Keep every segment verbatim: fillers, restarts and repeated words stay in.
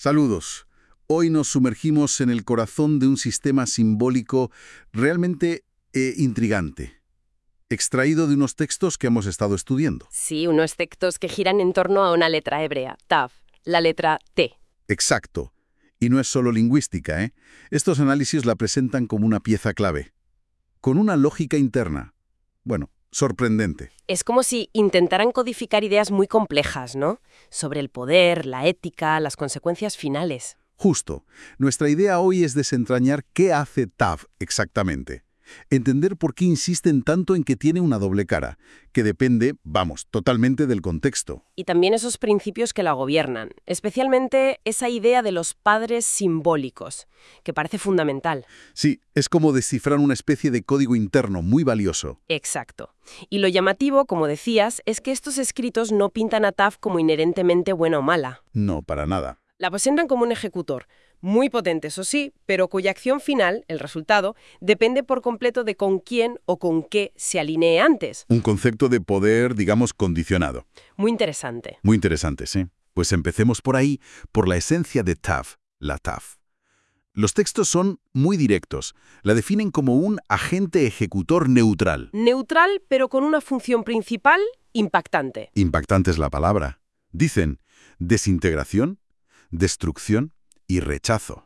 Saludos. Hoy nos sumergimos en el corazón de un sistema simbólico realmente eh, intrigante, extraído de unos textos que hemos estado estudiando. Sí, unos textos que giran en torno a una letra hebrea, Tav, la letra T. Exacto. Y no es solo lingüística, ¿eh? Estos análisis la presentan como una pieza clave, con una lógica interna. Bueno, sorprendente. Es como si intentaran codificar ideas muy complejas, ¿no? Sobre el poder, la ética, las consecuencias finales. Justo. Nuestra idea hoy es desentrañar qué hace Tav exactamente. Entender por qué insisten tanto en que tiene una doble cara, que depende, vamos, totalmente del contexto. Y también esos principios que la gobiernan, especialmente esa idea de los padres simbólicos, que parece fundamental. Sí, es como descifrar una especie de código interno muy valioso. Exacto. Y lo llamativo, como decías, es que estos escritos no pintan a Tav como inherentemente buena o mala. No, para nada. La presentan como un ejecutor, muy potente, eso sí, pero cuya acción final, el resultado, depende por completo de con quién o con qué se alinee antes. Un concepto de poder, digamos, condicionado. Muy interesante. Muy interesante, sí. Pues empecemos por ahí, por la esencia de Tav, la Tav. Los textos son muy directos. La definen como un agente ejecutor neutral. Neutral, pero con una función principal impactante. Impactante es la palabra. Dicen desintegración, destrucción y rechazo.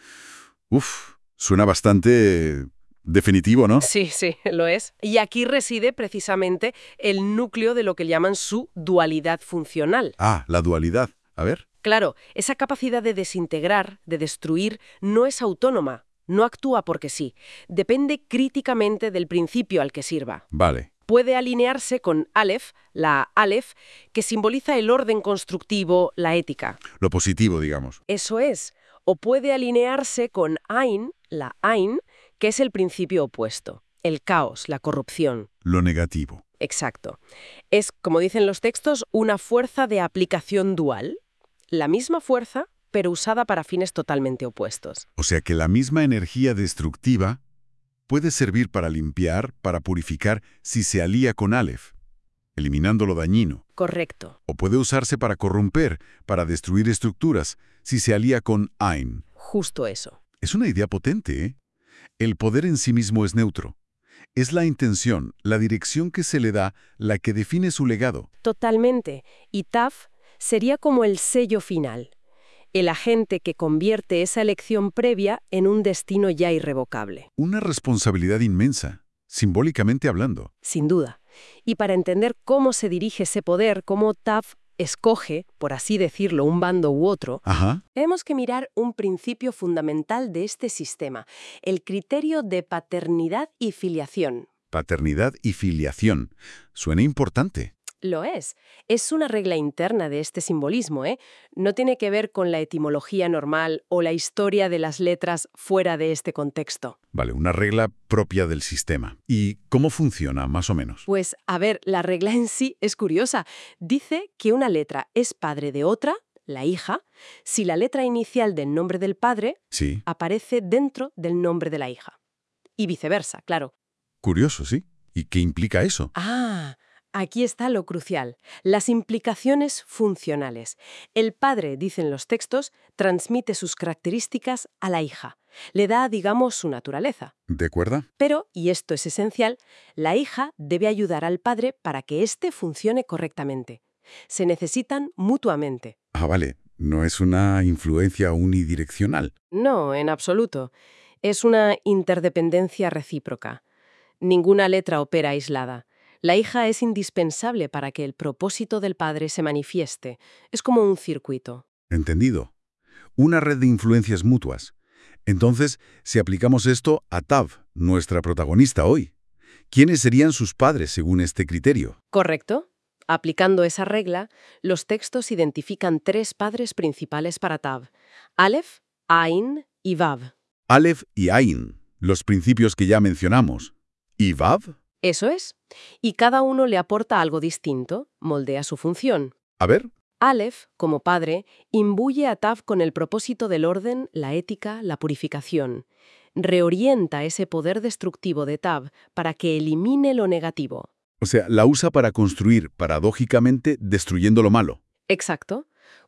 Uf, suena bastante definitivo, ¿no? Sí, sí, lo es. Y aquí reside precisamente el núcleo de lo que llaman su dualidad funcional. Ah, la dualidad. A ver. Claro, esa capacidad de desintegrar, de destruir, no es autónoma, no actúa porque sí. Depende críticamente del principio al que sirva. Vale. Puede alinearse con Aleph, la Aleph, que simboliza el orden constructivo, la ética. Lo positivo, digamos. Eso es. O puede alinearse con Ain, la Ain, que es el principio opuesto, el caos, la corrupción. Lo negativo. Exacto. Es, como dicen los textos, una fuerza de aplicación dual. La misma fuerza, pero usada para fines totalmente opuestos. O sea que la misma energía destructiva puede servir para limpiar, para purificar, si se alía con Aleph, eliminando lo dañino. Correcto. O puede usarse para corromper, para destruir estructuras, si se alía con Ain. Justo eso. Es una idea potente, ¿eh? El poder en sí mismo es neutro. Es la intención, la dirección que se le da, la que define su legado. Totalmente. Y Tav sería como el sello final, el agente que convierte esa elección previa en un destino ya irrevocable. Una responsabilidad inmensa, simbólicamente hablando. Sin duda. Y para entender cómo se dirige ese poder, cómo Tav escoge, por así decirlo, un bando u otro, Ajá. tenemos que mirar un principio fundamental de este sistema, el criterio de paternidad y filiación. Paternidad y filiación. Suena importante. Lo es. Es una regla interna de este simbolismo, ¿eh? No tiene que ver con la etimología normal o la historia de las letras fuera de este contexto. Vale, una regla propia del sistema. ¿Y cómo funciona, más o menos? Pues, a ver, la regla en sí es curiosa. Dice que una letra es padre de otra, la hija, si la letra inicial del nombre del padre Sí. aparece dentro del nombre de la hija. Y viceversa, claro. Curioso, ¿sí? ¿Y qué implica eso? Ah, aquí está lo crucial, las implicaciones funcionales. El padre, dicen los textos, transmite sus características a la hija. Le da, digamos, su naturaleza. ¿De acuerdo? Pero, y esto es esencial, la hija debe ayudar al padre para que éste funcione correctamente. Se necesitan mutuamente. Ah, vale. No es una influencia unidireccional. No, en absoluto. Es una interdependencia recíproca. Ninguna letra opera aislada. La hija es indispensable para que el propósito del padre se manifieste. Es como un circuito. Entendido. Una red de influencias mutuas. Entonces, si aplicamos esto a Tav, nuestra protagonista hoy, ¿quiénes serían sus padres según este criterio? ¿Correcto? Aplicando esa regla, los textos identifican tres padres principales para Tav: Aleph, Ain y Vav. Aleph y Ain, los principios que ya mencionamos. ¿Y Vav? Eso es. Y cada uno le aporta algo distinto, moldea su función. A ver. Aleph, como padre, imbuye a Tav con el propósito del orden, la ética, la purificación. Reorienta ese poder destructivo de Tav para que elimine lo negativo. O sea, la usa para construir, paradójicamente, destruyendo lo malo. Exacto.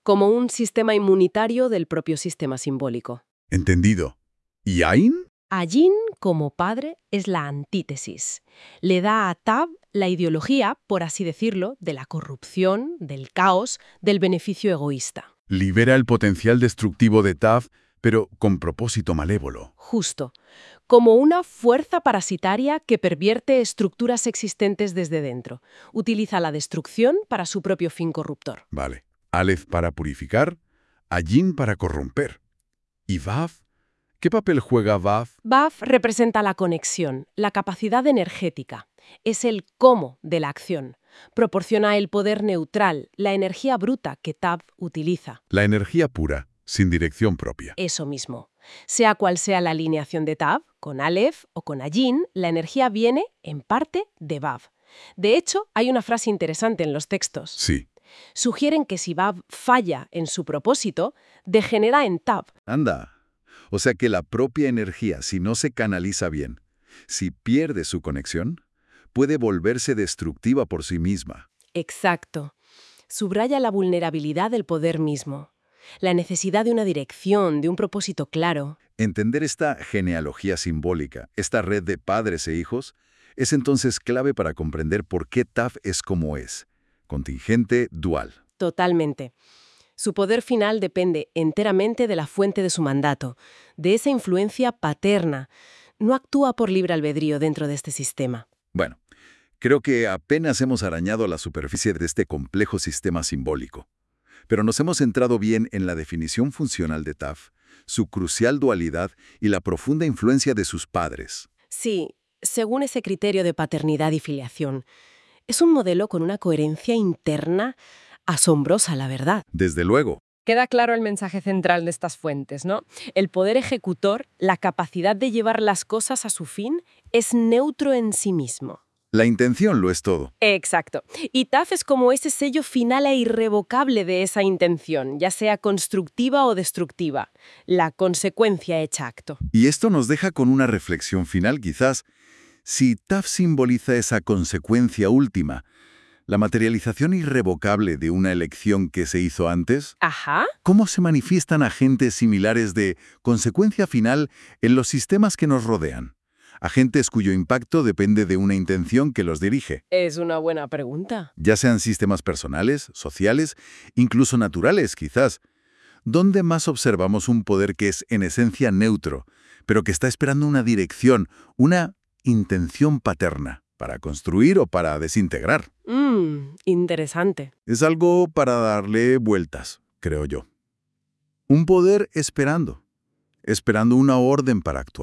como un sistema inmunitario del propio sistema simbólico. Entendido. ¿Y Ain? Ayin, como padre, es la antítesis. Le da a Tav la ideología, por así decirlo, de la corrupción, del caos, del beneficio egoísta. Libera el potencial destructivo de Tav, pero con propósito malévolo. Justo. Como una fuerza parasitaria que pervierte estructuras existentes desde dentro. Utiliza la destrucción para su propio fin corruptor. Vale. Aleph para purificar, Ayin para corromper. ¿Y Vav? ¿Qué papel juega Vav? Vav representa la conexión, la capacidad energética. Es el cómo de la acción. Proporciona el poder neutral, la energía bruta que Tav utiliza. La energía pura, sin dirección propia. Eso mismo. Sea cual sea la alineación de Tav, con Aleph o con Ayin, la energía viene, en parte, de Vav. De hecho, hay una frase interesante en los textos. Sí. Sugieren que si Vav falla en su propósito, degenera en Tav. Anda. O sea que la propia energía, si no se canaliza bien, si pierde su conexión, puede volverse destructiva por sí misma. Exacto. Subraya la vulnerabilidad del poder mismo. La necesidad de una dirección, de un propósito claro. Entender esta genealogía simbólica, esta red de padres e hijos, es entonces clave para comprender por qué Tav es como es. Contingente, dual. Totalmente. Su poder final depende enteramente de la fuente de su mandato, de esa influencia paterna. No actúa por libre albedrío dentro de este sistema. Bueno, creo que apenas hemos arañado la superficie de este complejo sistema simbólico. Pero nos hemos centrado bien en la definición funcional de Tav, su crucial dualidad y la profunda influencia de sus padres. Sí, según ese criterio de paternidad y filiación, es un modelo con una coherencia interna asombrosa, la verdad. Desde luego. Queda claro el mensaje central de estas fuentes, ¿no? El poder ejecutor, la capacidad de llevar las cosas a su fin, es neutro en sí mismo. La intención lo es todo. Exacto. Y Tav es como ese sello final e irrevocable de esa intención, ya sea constructiva o destructiva. La consecuencia hecha acto. Y esto nos deja con una reflexión final, quizás. Si Tav simboliza esa consecuencia última, la materialización irrevocable de una elección que se hizo antes, Ajá. ¿cómo se manifiestan agentes similares de consecuencia final en los sistemas que nos rodean? Agentes cuyo impacto depende de una intención que los dirige. Es una buena pregunta. Ya sean sistemas personales, sociales, incluso naturales, quizás. ¿Dónde más observamos un poder que es en esencia neutro, pero que está esperando una dirección, una intención paterna, para construir o para desintegrar? Mmm, interesante. Es algo para darle vueltas, creo yo. Un poder esperando, esperando una orden para actuar.